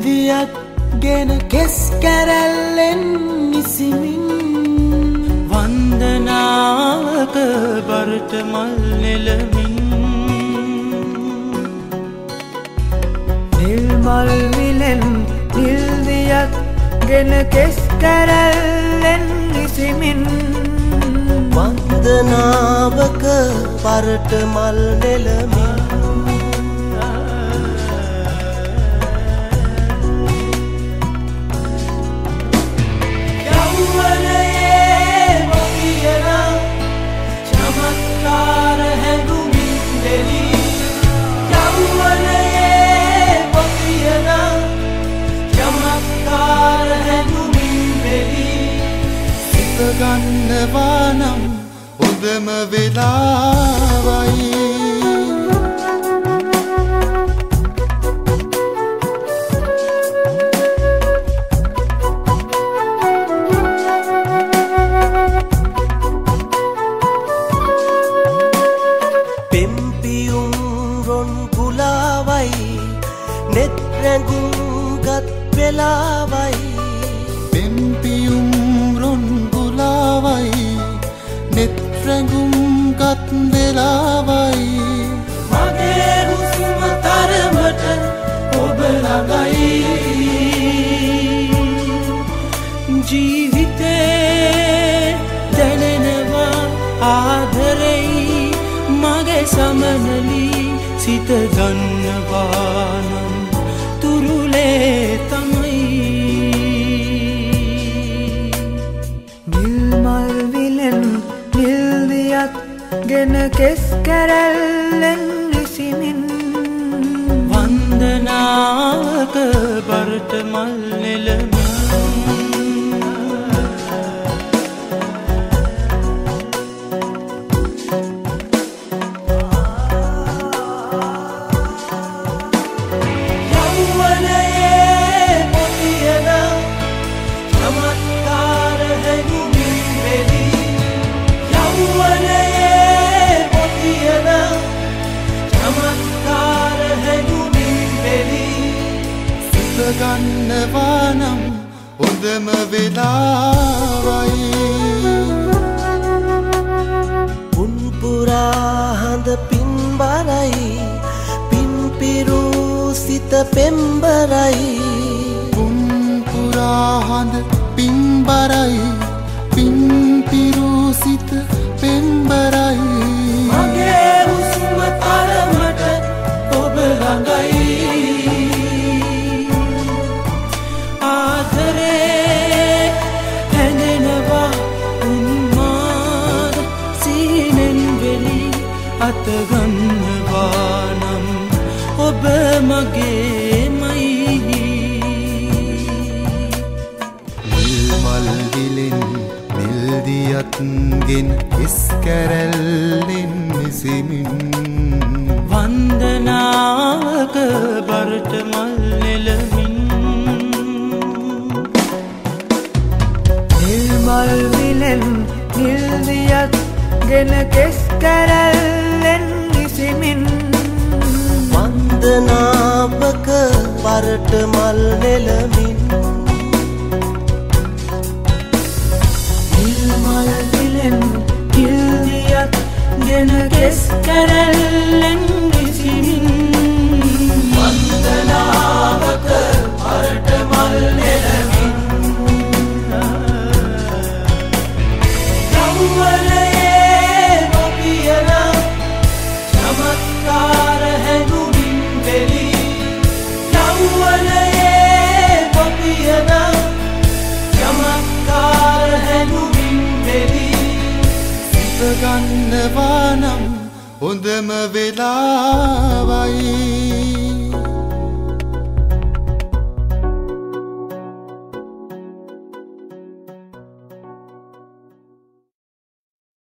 දියක් ගෙන කෙස් කැරැල්ලෙන් නිසිමින් වන්දනාවක බරට මල් නෙලමින් නිල් මල් විලෙන් නිල් දියක් ගෙන කෙස් කැරැල්ලෙන් නිසිමින් වන්දනාවක බරට මල් නෙලමින් ගන්නවා නම් හොඳම වෙලාවයි පෙම්පියුම් රොන් ගුලාවයි නෙත් රැඟුම් ගත් වෙලාවයි පෙම්පියුම් රොන් නෙත් රැඟුම් ගත් වෙලාවයි මගේ හුස්ම තරමට ඔබ ළඟයි ජීවිතේ දැනෙනවා ආදරෙයි මගේ සමනලි සිත ගන්නවා නම් තුරුලේ තමයි නිල් මල් විලෙන් නිල් දියක් ගෙන කෙස් කැරැල්ලෙන් නිසිමින් වන්දනාවක බරට මල් නෙලමින් ගන්නවා නම් හොඳම වෙලාවයි පුන්පුරා හඳ පින්බරයි පින්පිරු සිත පෙම්බරයි පුන්පුරා හඳ පින්බරයි පින්පිරු සිත පෙම්බරයි මගේ හුස්ම තරමට ඔබ ළඟයි අතගන්නවා නම් ඔබ මගේමයි නිල් මල් විලෙන් නිල් දියක් ගෙන කෙස් කැරැල්ලෙන් නිසිමින් වන්දනාවක බරට මල් නෙලමින් නිල් මල් විලෙන් නිල් දියක් ගෙන කෙස් කැරැල්ලෙන් නිසිමින් වන්දනාවක බරට මල් නෙලමින් නිල් මල් විලෙන් නිල් දියක් ගෙන කෙස් කැරැල්ලෙන් නිසිමින් වන්දනාවක බරට මල් නෙලමින් ගන්නවා නම් හොඳම වෙලාවයි